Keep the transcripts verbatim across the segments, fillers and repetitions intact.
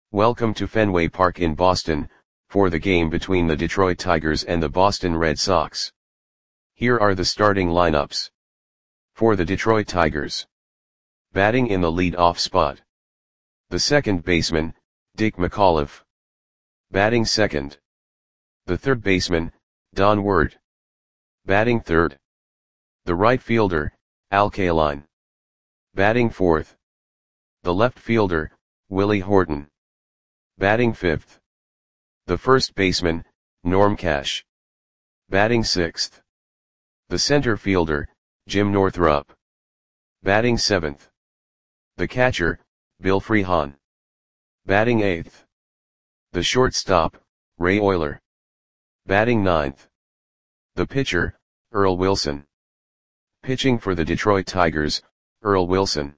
Welcome to Fenway Park in Boston, for the game between the Detroit Tigers and the Boston Red Sox. Here are the starting lineups. For the Detroit Tigers. Batting in the lead-off spot. The second baseman, Dick McAuliffe. Batting second. The third baseman, Don Ward. Batting third. The right fielder, Al Kaline. Batting fourth. The left fielder, Willie Horton. Batting fifth. The first baseman, Norm Cash. Batting sixth. The center fielder, Jim Northrup. Batting seventh. The catcher, Bill Freehan. Batting eighth. The shortstop, Ray Oyler. Batting ninth. The pitcher, Earl Wilson. Pitching for the Detroit Tigers, Earl Wilson.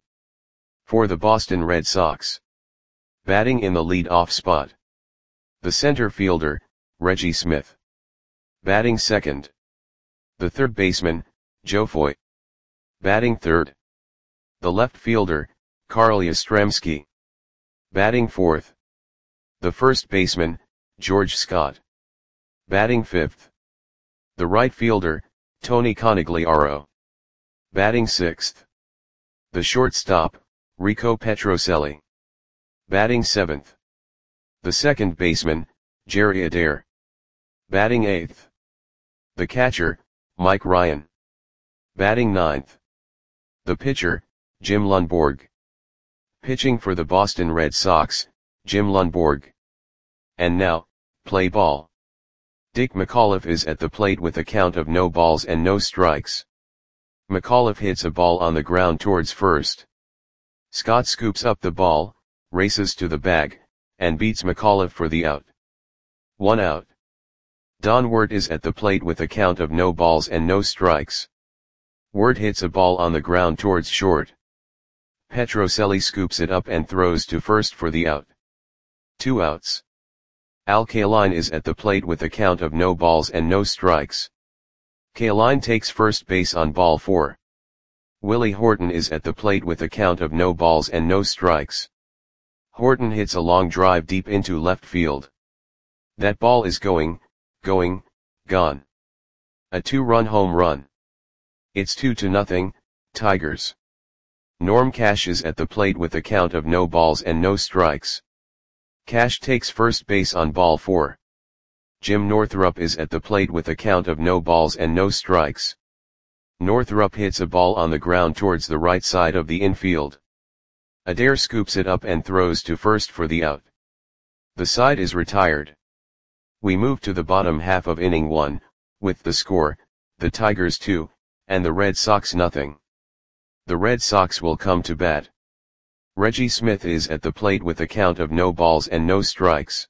For the Boston Red Sox. Batting in the lead-off spot. The center fielder, Reggie Smith. Batting second. The third baseman, Joe Foy. Batting third. The left fielder, Carl Yastrzemski. Batting fourth. The first baseman, George Scott. Batting fifth. The right fielder, Tony Conigliaro. Batting sixth. The shortstop, Rico Petrocelli. Batting seventh. The second baseman, Jerry Adair. Batting eighth. The catcher, Mike Ryan. Batting ninth. The pitcher, Jim Lundborg. Pitching for the Boston Red Sox, Jim Lundborg. And now, play ball. Dick McAuliffe is at the plate with a count of no balls and no strikes. McAuliffe hits a ball on the ground towards first. Scott scoops up the ball, races to the bag, and beats McAuliffe for the out. One out. Don Ward is at the plate with a count of no balls and no strikes. Ward hits a ball on the ground towards short. Petrocelli scoops it up and throws to first for the out. Two outs. Al Kaline is at the plate with a count of no balls and no strikes. Kaline takes first base on ball four. Willie Horton is at the plate with a count of no balls and no strikes. Horton hits a long drive deep into left field. That ball is going, going, gone. A two-run home run. It's two to nothing, Tigers. Norm Cash is at the plate with a count of no balls and no strikes. Cash takes first base on ball four. Jim Northrup is at the plate with a count of no balls and no strikes. Northrup hits a ball on the ground towards the right side of the infield. Adair scoops it up and throws to first for the out. The side is retired. We move to the bottom half of inning one, with the score, the Tigers two, and the Red Sox nothing. The Red Sox will come to bat. Reggie Smith is at the plate with a count of no balls and no strikes.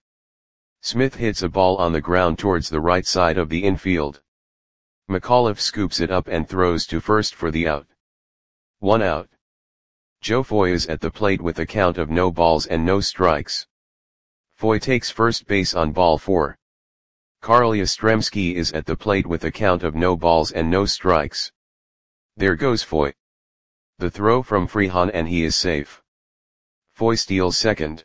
Smith hits a ball on the ground towards the right side of the infield. McAuliffe scoops it up and throws to first for the out. One out. Joe Foy is at the plate with a count of no balls and no strikes. Foy takes first base on ball four. Carl Yastrzemski is at the plate with a count of no balls and no strikes. There goes Foy. The throw from Freehan and he is safe. Foy steals second.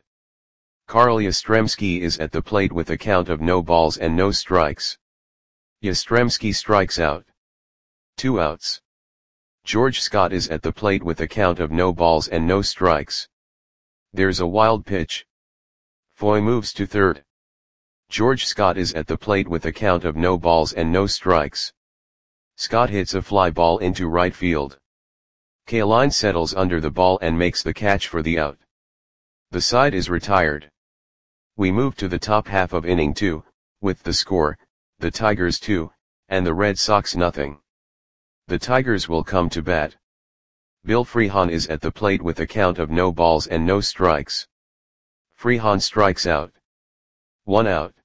Carl Yastrzemski is at the plate with a count of no balls and no strikes. Yastrzemski strikes out. Two outs. George Scott is at the plate with a count of no balls and no strikes. There's a wild pitch. Foy moves to third. George Scott is at the plate with a count of no balls and no strikes. Scott hits a fly ball into right field. Kaline settles under the ball and makes the catch for the out. The side is retired. We move to the top half of inning two, with the score, the Tigers two, and the Red Sox nothing. The Tigers will come to bat. Bill Freehan is at the plate with a count of no balls and no strikes. Freehan strikes out. One out.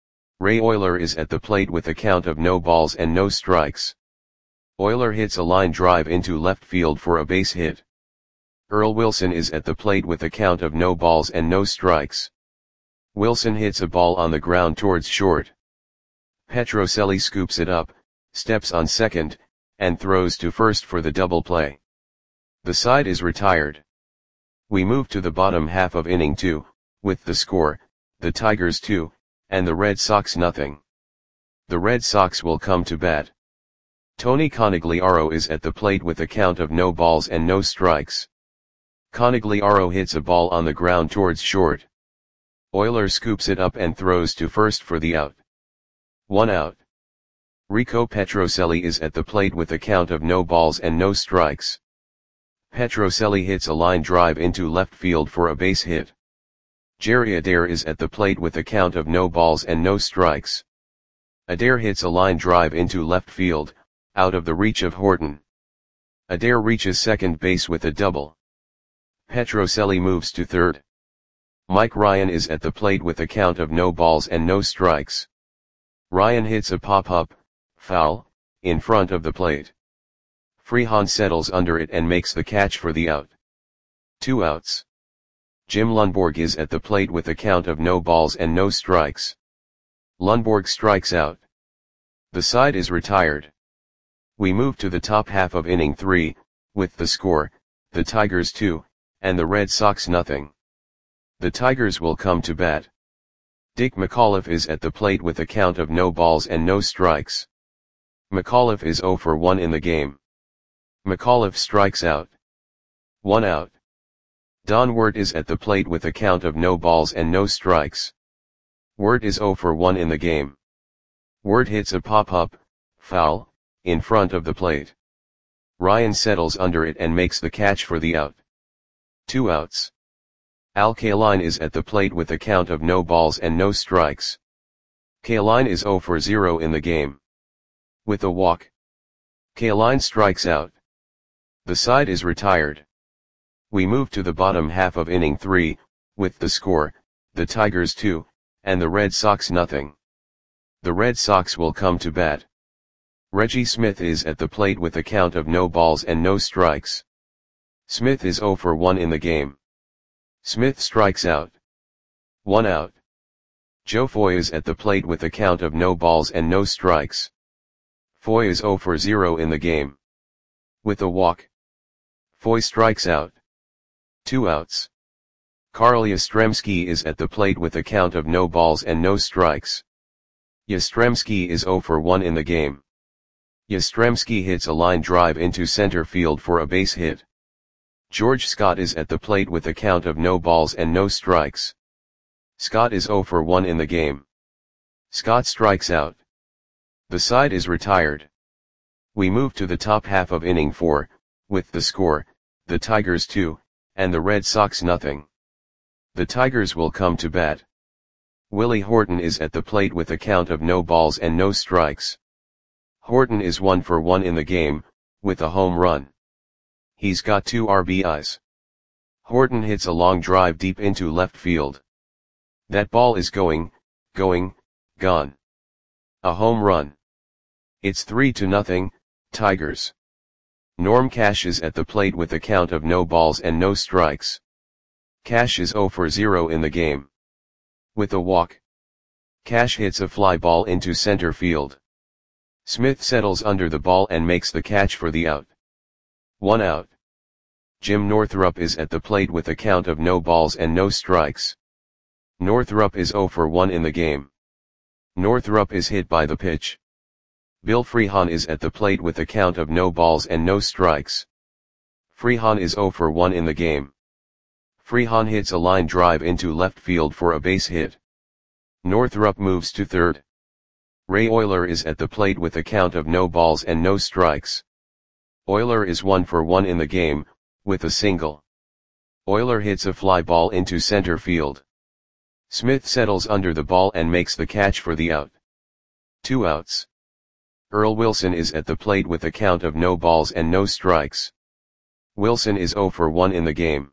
Ray Oyler is at the plate with a count of no balls and no strikes. Oyler hits a line drive into left field for a base hit. Earl Wilson is at the plate with a count of no balls and no strikes. Wilson hits a ball on the ground towards short. Petrocelli scoops it up, steps on second, and throws to first for the double play. The side is retired. We move to the bottom half of inning two, with the score, the Tigers two, and the Red Sox nothing. The Red Sox will come to bat. Tony Conigliaro is at the plate with a count of no balls and no strikes. Conigliaro hits a ball on the ground towards short. Oyler scoops it up and throws to first for the out. One out. Rico Petrocelli is at the plate with a count of no balls and no strikes. Petrocelli hits a line drive into left field for a base hit. Jerry Adair is at the plate with a count of no balls and no strikes. Adair hits a line drive into left field, out of the reach of Horton. Adair reaches second base with a double. Petrocelli moves to third. Mike Ryan is at the plate with a count of no balls and no strikes. Ryan hits a pop-up, foul, in front of the plate. Freehan settles under it and makes the catch for the out. Two outs. Jim Lundborg is at the plate with a count of no balls and no strikes. Lundborg strikes out. The side is retired. We move to the top half of inning three, with the score, the Tigers two, and the Red Sox nothing. The Tigers will come to bat. Dick McAuliffe is at the plate with a count of no balls and no strikes. McAuliffe is oh for one in the game. McAuliffe strikes out. One out. Don Wirt is at the plate with a count of no balls and no strikes. Wirt is oh for one in the game. Wirt hits a pop-up, foul, in front of the plate. Ryan settles under it and makes the catch for the out. Two outs. Al Kaline is at the plate with a count of no balls and no strikes. Kaline is oh for zero in the game. With a walk. Kaline strikes out. The side is retired. We move to the bottom half of inning three, with the score, the Tigers two, and the Red Sox nothing. The Red Sox will come to bat. Reggie Smith is at the plate with a count of no balls and no strikes. Smith is oh for one in the game. Smith strikes out. One out. Joe Foy is at the plate with a count of no balls and no strikes. Foy is oh for zero in the game. With a walk. Foy strikes out. Two outs. Carl Yastrzemski is at the plate with a count of no balls and no strikes. Yastrzemski is oh for one in the game. Yastrzemski hits a line drive into center field for a base hit. George Scott is at the plate with a count of no balls and no strikes. Scott is oh for one in the game. Scott strikes out. The side is retired. We move to the top half of inning four, with the score, the Tigers two, and the Red Sox nothing. The Tigers will come to bat. Willie Horton is at the plate with a count of no balls and no strikes. Horton is one for one in the game, with a home run. He's got two R B Is. Horton hits a long drive deep into left field. That ball is going, going, gone. A home run. It's three to nothing, Tigers. Norm Cash is at the plate with a count of no balls and no strikes. Cash is oh for zero in the game. With a walk. Cash hits a fly ball into center field. Smith settles under the ball and makes the catch for the out. One out. Jim Northrup is at the plate with a count of no balls and no strikes. Northrup is oh for one in the game. Northrup is hit by the pitch. Bill Freehan is at the plate with a count of no balls and no strikes. Freehan is oh for one in the game. Freehan hits a line drive into left field for a base hit. Northrup moves to third. Ray Oyler is at the plate with a count of no balls and no strikes. Oyler is one for one in the game, with a single. Oyler hits a fly ball into center field. Smith settles under the ball and makes the catch for the out. Two outs. Earl Wilson is at the plate with a count of no balls and no strikes. Wilson is oh for one in the game.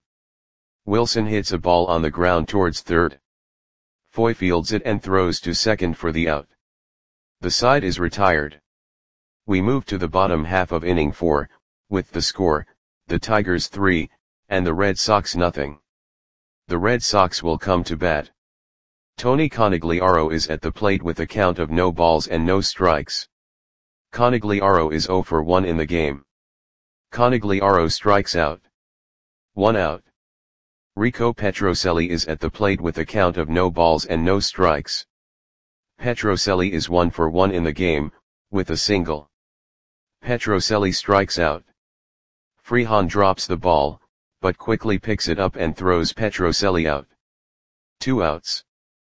Wilson hits a ball on the ground towards third. Foy fields it and throws to second for the out. The side is retired. We move to the bottom half of inning four, with the score, the Tigers three, and the Red Sox nothing. The Red Sox will come to bat. Tony Conigliaro is at the plate with a count of no balls and no strikes. Conigliaro is oh for one in the game. Conigliaro strikes out. One out. Rico Petrocelli is at the plate with a count of no balls and no strikes. Petrocelli is one for one in the game, with a single. Petrocelli strikes out. Freehan drops the ball, but quickly picks it up and throws Petrocelli out. Two outs.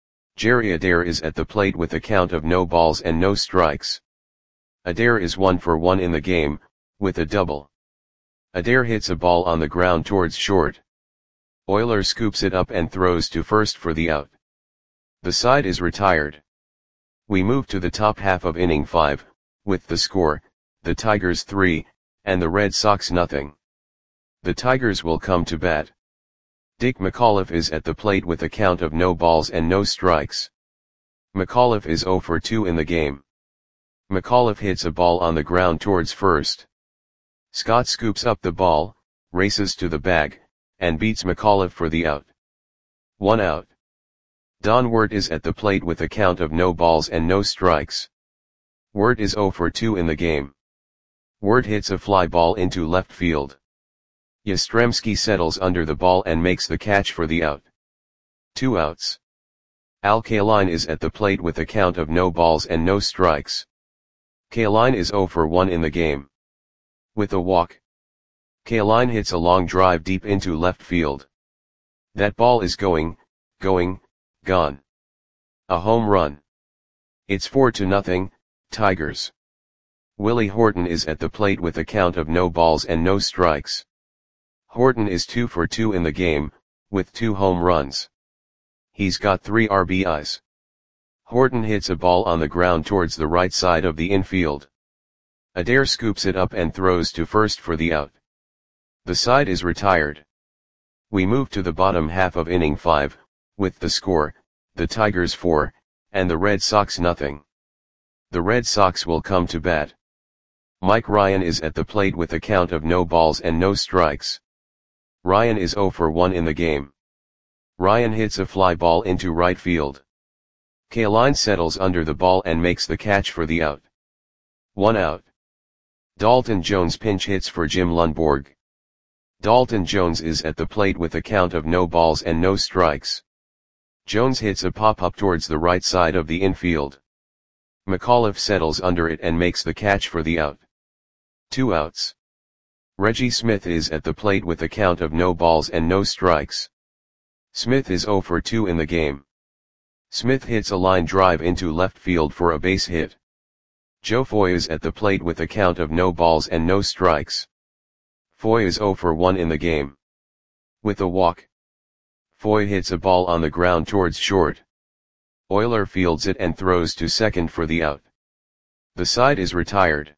Jerry Adair is at the plate with a count of no balls and no strikes. Adair is one for one in the game, with a double. Adair hits a ball on the ground towards short. Oyler scoops it up and throws to first for the out. The side is retired. We move to the top half of inning five, with the score, the Tigers three, and the Red Sox nothing. The Tigers will come to bat. Dick McAuliffe is at the plate with a count of no balls and no strikes. McAuliffe is oh for two in the game. McAuliffe hits a ball on the ground towards first. Scott scoops up the ball, races to the bag, and beats McAuliffe for the out. One out. Don Wirt is at the plate with a count of no balls and no strikes. Wirt is oh for two in the game. Wirt hits a fly ball into left field. Yastrzemski settles under the ball and makes the catch for the out. Two outs. Al Kaline is at the plate with a count of no balls and no strikes. Kaline is oh for one in the game. With a walk. Kaline hits a long drive deep into left field. That ball is going, going, gone. A home run. It's four to nothing, Tigers. Willie Horton is at the plate with a count of no balls and no strikes. Horton is two for two in the game, with two home runs. He's got three R B Is. Horton hits a ball on the ground towards the right side of the infield. Adair scoops it up and throws to first for the out. The side is retired. We move to the bottom half of inning five, with the score, the Tigers four, and the Red Sox nothing. The Red Sox will come to bat. Mike Ryan is at the plate with a count of no balls and no strikes. Ryan is oh for one in the game. Ryan hits a fly ball into right field. Kaline settles under the ball and makes the catch for the out. One out. Dalton Jones pinch hits for Jim Lundborg. Dalton Jones is at the plate with a count of no balls and no strikes. Jones hits a pop-up towards the right side of the infield. McAuliffe settles under it and makes the catch for the out. Two outs. Reggie Smith is at the plate with a count of no balls and no strikes. Smith is oh for two in the game. Smith hits a line drive into left field for a base hit. Joe Foy is at the plate with a count of no balls and no strikes. Foy is oh for one in the game. With a walk. Foy hits a ball on the ground towards short. Oyler fields it and throws to second for the out. The side is retired.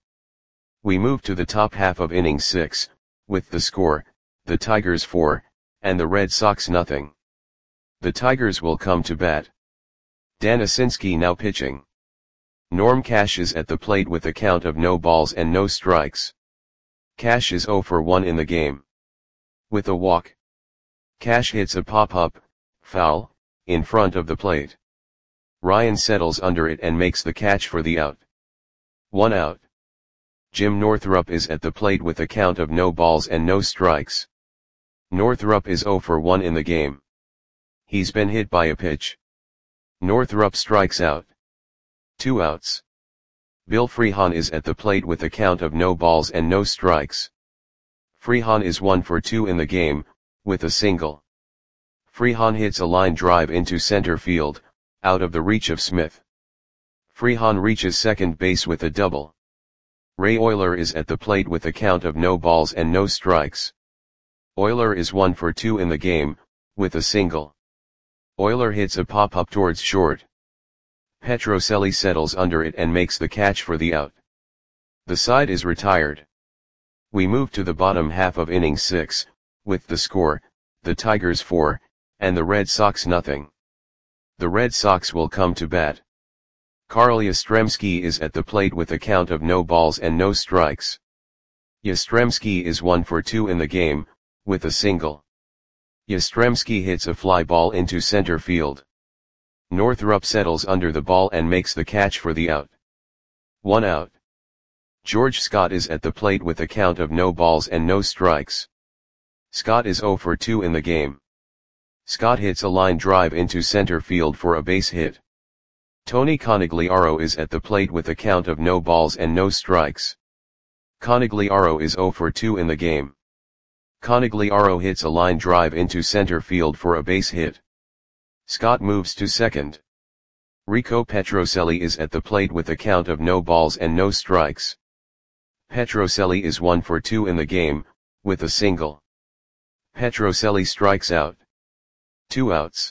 We move to the top half of inning six, with the score, the Tigers four, and the Red Sox nothing. The Tigers will come to bat. Dan Asinski now pitching. Norm Cash is at the plate with a count of no balls and no strikes. Cash is oh for one in the game. With a walk. Cash hits a pop-up, foul, in front of the plate. Ryan settles under it and makes the catch for the out. One out. Jim Northrup is at the plate with a count of no balls and no strikes. Northrup is oh for one in the game. He's been hit by a pitch. Northrup strikes out. Two outs. Bill Freehan is at the plate with a count of no balls and no strikes. Freehan is one for two in the game, with a single. Freehan hits a line drive into center field, out of the reach of Smith. Freehan reaches second base with a double. Ray Oyler is at the plate with a count of no balls and no strikes. Oyler is one for two in the game, with a single. Oyler hits a pop-up towards short. Petrocelli settles under it and makes the catch for the out. The side is retired. We move to the bottom half of inning six, with the score, the Tigers four, and the Red Sox nothing. The Red Sox will come to bat. Carl Yastrzemski is at the plate with a count of no balls and no strikes. Yastrzemski is one for two in the game, with a single. Yastrzemski hits a fly ball into center field. Northrup settles under the ball and makes the catch for the out. One out. George Scott is at the plate with a count of no balls and no strikes. Scott is oh for two in the game. Scott hits a line drive into center field for a base hit. Tony Conigliaro is at the plate with a count of no balls and no strikes. Conigliaro is zero for two in the game. Conigliaro hits a line drive into center field for a base hit. Scott moves to second. Rico Petrocelli is at the plate with a count of no balls and no strikes. Petrocelli is one for two in the game, with a single. Petrocelli strikes out. Two outs.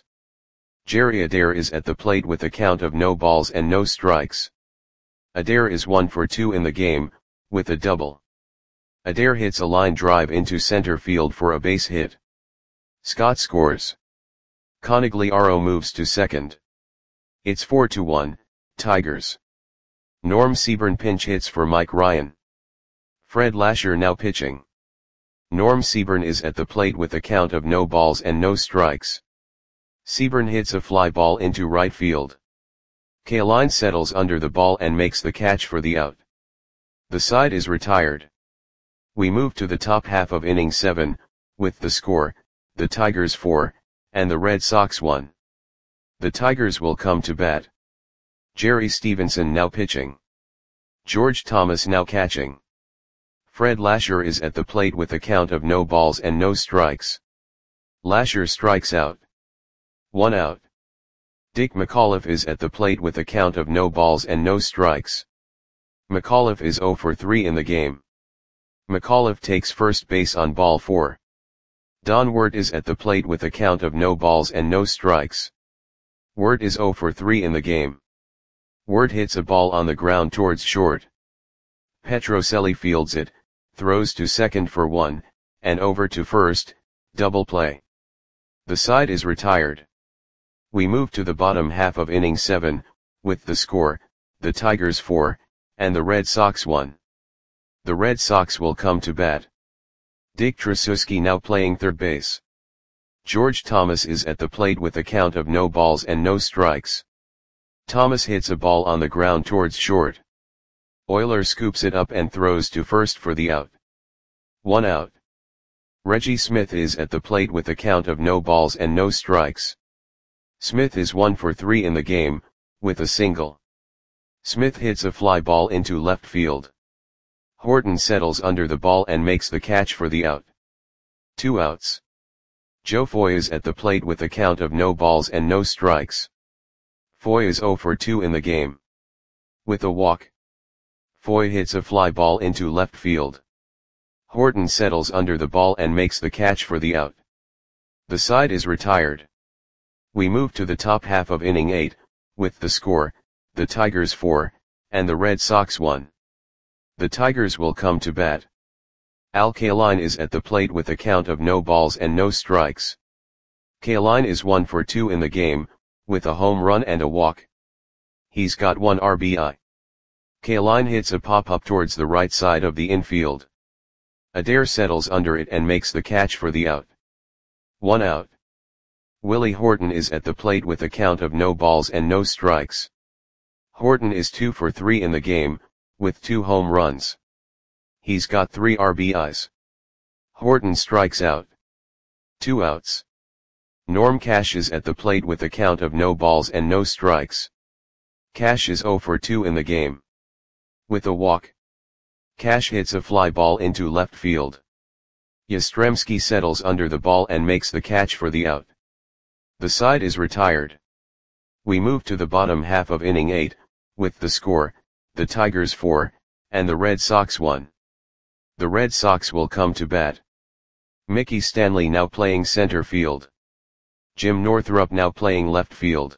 Jerry Adair is at the plate with a count of no balls and no strikes. Adair is one for two in the game, with a double. Adair hits a line drive into center field for a base hit. Scott scores. Conigliaro moves to second. It's four to one, Tigers. Norm Seaburn pinch hits for Mike Ryan. Fred Lasher now pitching. Norm Seaburn is at the plate with a count of no balls and no strikes. Seaburn hits a fly ball into right field. Kaline settles under the ball and makes the catch for the out. The side is retired. We move to the top half of inning seven, with the score, the Tigers four, and the Red Sox one. The Tigers will come to bat. Jerry Stevenson now pitching. George Thomas now catching. Fred Lasher is at the plate with a count of no balls and no strikes. Lasher strikes out. One out. Dick McAuliffe is at the plate with a count of no balls and no strikes. McAuliffe is zero for three in the game. McAuliffe takes first base on ball four. Don Wirt is at the plate with a count of no balls and no strikes. Wirt is zero for three in the game. Wirt hits a ball on the ground towards short. Petrocelli fields it, throws to second for one, and over to first, double play. The side is retired. We move to the bottom half of inning seven, with the score, the Tigers four, and the Red Sox one. The Red Sox will come to bat. Dick Tracewski now playing third base. George Thomas is at the plate with a count of no balls and no strikes. Thomas hits a ball on the ground towards short. Euler scoops it up and throws to first for the out. One out. Reggie Smith is at the plate with a count of no balls and no strikes. Smith is one for three in the game, with a single. Smith hits a fly ball into left field. Horton settles under the ball and makes the catch for the out. Two outs. Joe Foy is at the plate with a count of no balls and no strikes. Foy is zero for two in the game. With a walk. Foy hits a fly ball into left field. Horton settles under the ball and makes the catch for the out. The side is retired. We move to the top half of inning eight, with the score, the Tigers four, and the Red Sox one. The Tigers will come to bat. Al Kaline is at the plate with a count of no balls and no strikes. Kaline is one for two in the game, with a home run and a walk. He's got one R B I. Kaline hits a pop-up towards the right side of the infield. Adair settles under it and makes the catch for the out. One out. Willie Horton is at the plate with a count of no balls and no strikes. Horton is two for three in the game, with two home runs. He's got three R B Is. Horton strikes out. Two outs. Norm Cash is at the plate with a count of no balls and no strikes. Cash is zero for two in the game. With a walk. Cash hits a fly ball into left field. Yastrzemski settles under the ball and makes the catch for the out. The side is retired. We move to the bottom half of inning eight, with the score, the Tigers four, and the Red Sox one. The Red Sox will come to bat. Mickey Stanley now playing center field. Jim Northrup now playing left field.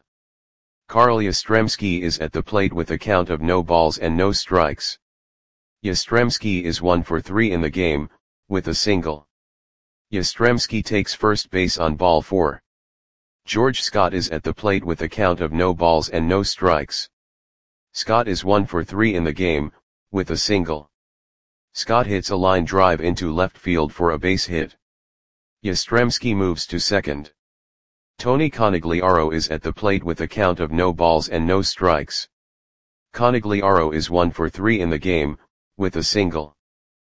Carl Yastrzemski is at the plate with a count of no balls and no strikes. Yastrzemski is one for three in the game, with a single. Yastrzemski takes first base on ball four. George Scott is at the plate with a count of no balls and no strikes. Scott is one for three in the game, with a single. Scott hits a line drive into left field for a base hit. Yastrzemski moves to second. Tony Conigliaro is at the plate with a count of no balls and no strikes. Conigliaro is one for three in the game, with a single.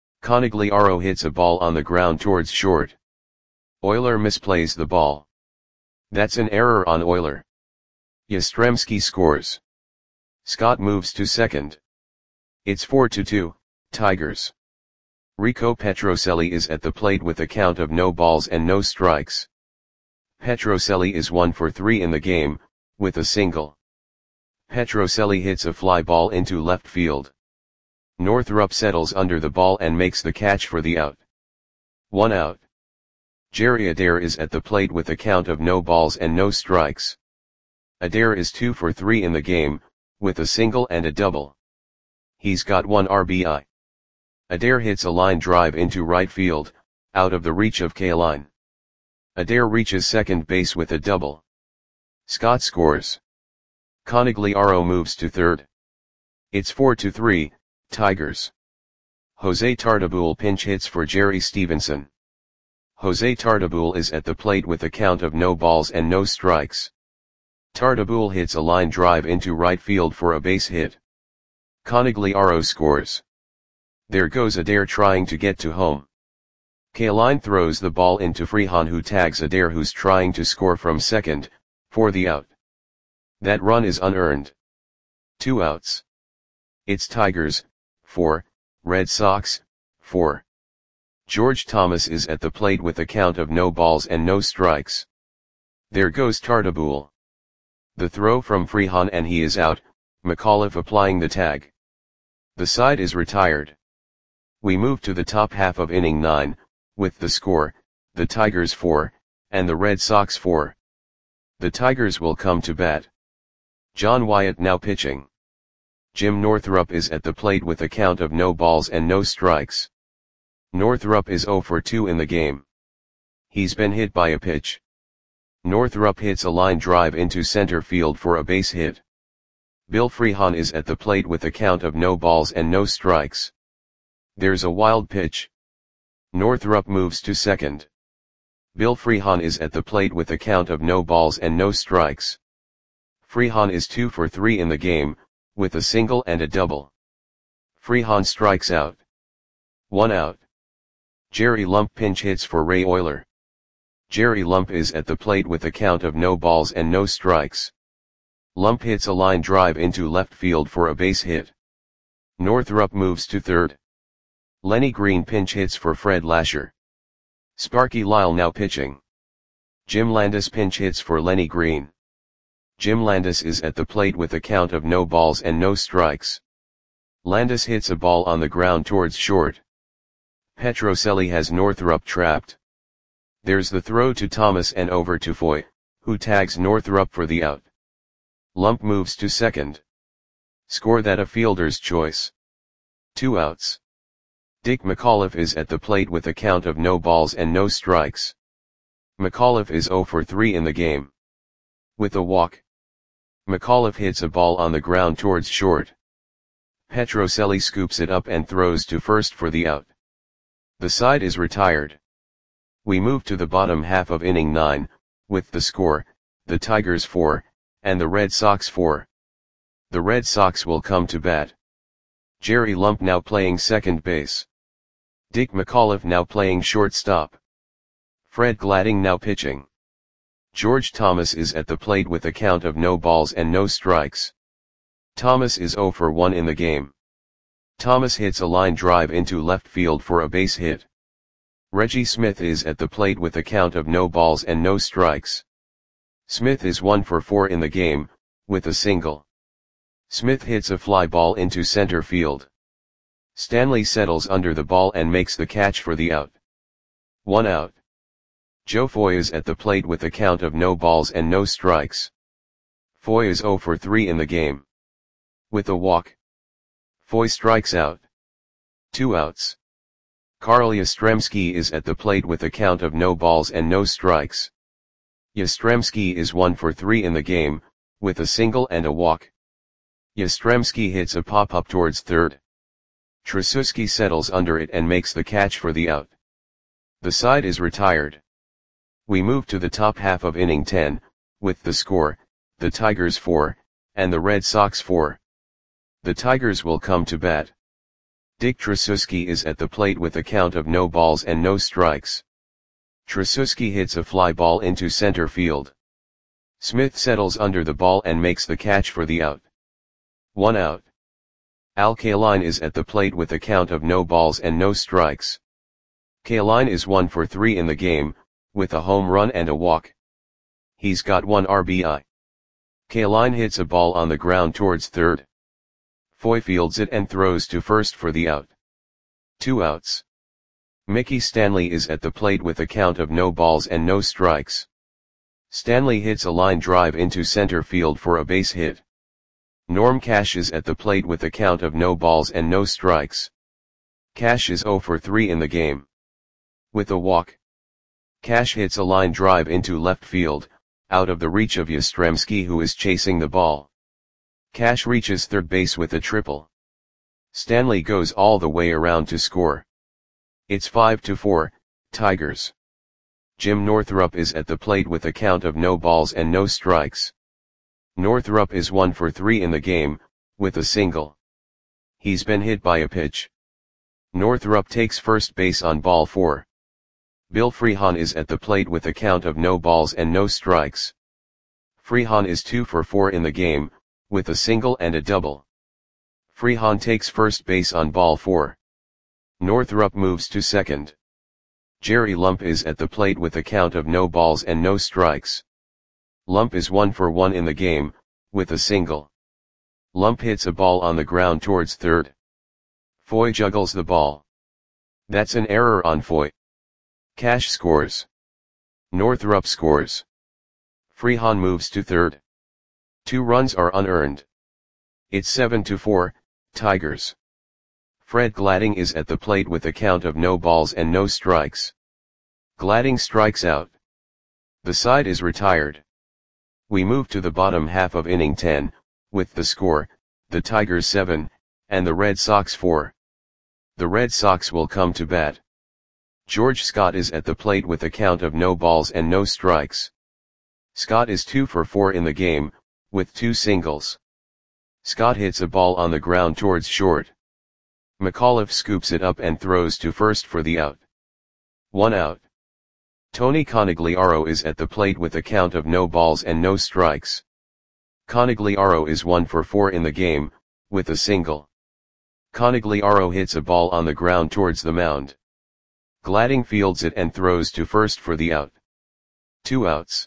Conigliaro hits a ball on the ground towards short. Euler misplays the ball. That's an error on Euler. Yastrzemski scores. Scott moves to second. It's four to two, Tigers. Rico Petrocelli is at the plate with a count of no balls and no strikes. Petrocelli is one for three in the game, with a single. Petrocelli hits a fly ball into left field. Northrup settles under the ball and makes the catch for the out. One out. Jerry Adair is at the plate with a count of no balls and no strikes. Adair is two for three in the game, with a single and a double. He's got one R B I. Adair hits a line drive into right field, out of the reach of Kaline. Adair reaches second base with a double. Scott scores. Conigliaro moves to third. It's four to three, Tigers. Jose Tartabull pinch hits for Jerry Stevenson. Jose Tartabull is at the plate with a count of no balls and no strikes. Tartabull hits a line drive into right field for a base hit. Conigliaro scores. There goes Adair trying to get to home. Kaline throws the ball into Freehan, who tags Adair, who's trying to score from second, for the out. That run is unearned. Two outs. It's Tigers, four, Red Sox, four. George Thomas is at the plate with a count of no balls and no strikes. There goes Tartabull. The throw from Freehan and he is out, McAuliffe applying the tag. The side is retired. We move to the top half of inning nine, with the score, the Tigers four, and the Red Sox four. The Tigers will come to bat. John Wyatt now pitching. Jim Northrup is at the plate with a count of no balls and no strikes. Northrup is zero for two in the game. He's been hit by a pitch. Northrup hits a line drive into center field for a base hit. Bill Freehan is at the plate with a count of no balls and no strikes. There's a wild pitch. Northrup moves to second. Bill Freehan is at the plate with a count of no balls and no strikes. Freehan is two for three in the game, with a single and a double. Freehan strikes out. One out. Jerry Lump pinch hits for Ray Euler. Jerry Lump is at the plate with a count of no balls and no strikes. Lump hits a line drive into left field for a base hit. Northrup moves to third. Lenny Green pinch hits for Fred Lasher. Sparky Lyle now pitching. Jim Landis pinch hits for Lenny Green. Jim Landis is at the plate with a count of no balls and no strikes. Landis hits a ball on the ground towards short. Petrocelli has Northrup trapped. There's the throw to Thomas and over to Foy, who tags Northrup for the out. Lump moves to second. Score that a fielder's choice. Two outs. Dick McAuliffe is at the plate with a count of no balls and no strikes. McAuliffe is zero for three in the game. With a walk. McAuliffe hits a ball on the ground towards short. Petrocelli scoops it up and throws to first for the out. The side is retired. We move to the bottom half of inning nine, with the score, the Tigers four, and the Red Sox four. The Red Sox will come to bat. Jerry Lump now playing second base. Dick McAuliffe now playing shortstop. Fred Gladding now pitching. George Thomas is at the plate with a count of no balls and no strikes. Thomas is zero for one in the game. Thomas hits a line drive into left field for a base hit. Reggie Smith is at the plate with a count of no balls and no strikes. Smith is one for four in the game, with a single. Smith hits a fly ball into center field. Stanley settles under the ball and makes the catch for the out. One out. Joe Foy is at the plate with a count of no balls and no strikes. Foy is zero for three in the game. With a walk. Foy strikes out. Two outs. Carl Yastrzemski is at the plate with a count of no balls and no strikes. Yastrzemski is one for three in the game, with a single and a walk. Yastrzemski hits a pop-up towards third. Tracewski settles under it and makes the catch for the out. The side is retired. We move to the top half of inning ten, with the score, the Tigers four, and the Red Sox four. The Tigers will come to bat. Dick Tracewski is at the plate with a count of no balls and no strikes. Tracewski hits a fly ball into center field. Smith settles under the ball and makes the catch for the out. One out. Al Kaline is at the plate with a count of no balls and no strikes. Kaline is one for three in the game, with a home run and a walk. He's got one R B I. Kaline hits a ball on the ground towards third. Foy fields it and throws to first for the out. Two outs. Mickey Stanley is at the plate with a count of no balls and no strikes. Stanley hits a line drive into center field for a base hit. Norm Cash is at the plate with a count of no balls and no strikes. Cash is zero for three in the game. With a walk. Cash hits a line drive into left field, out of the reach of Yastrzemski, who is chasing the ball. Cash reaches third base with a triple. Stanley goes all the way around to score. It's five to four, Tigers. Jim Northrup is at the plate with a count of no balls and no strikes. Northrup is one for three in the game, with a single. He's been hit by a pitch. Northrup takes first base on ball four. Bill Freehan is at the plate with a count of no balls and no strikes. Freehan is two for four in the game, with a single and a double. Freehan takes first base on ball four. Northrup moves to second. Jerry Lump is at the plate with a count of no balls and no strikes. Lump is one for one in the game, with a single. Lump hits a ball on the ground towards third. Foy juggles the ball. That's an error on Foy. Cash scores. Northrup scores. Freehan moves to third. Two runs are unearned. It's seven to four, Tigers. Fred Gladding is at the plate with a count of no balls and no strikes. Gladding strikes out. The side is retired. We move to the bottom half of inning ten, with the score, the Tigers seven, and the Red Sox four. The Red Sox will come to bat. George Scott is at the plate with a count of no balls and no strikes. Scott is two for four in the game, with two singles. Scott hits a ball on the ground towards short. McAuliffe scoops it up and throws to first for the out. One out. Tony Conigliaro is at the plate with a count of no balls and no strikes. Conigliaro is one for four in the game, with a single. Conigliaro hits a ball on the ground towards the mound. Gladding fields it and throws to first for the out. Two outs.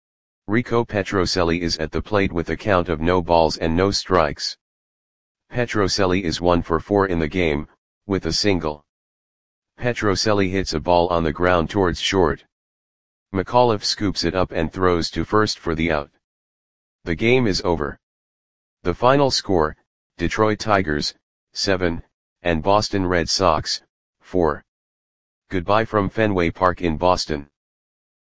Rico Petrocelli is at the plate with a count of no balls and no strikes. Petrocelli is one for four in the game, with a single. Petrocelli hits a ball on the ground towards short. McAuliffe scoops it up and throws to first for the out. The game is over. The final score, Detroit Tigers, seven, and Boston Red Sox, four. Goodbye from Fenway Park in Boston.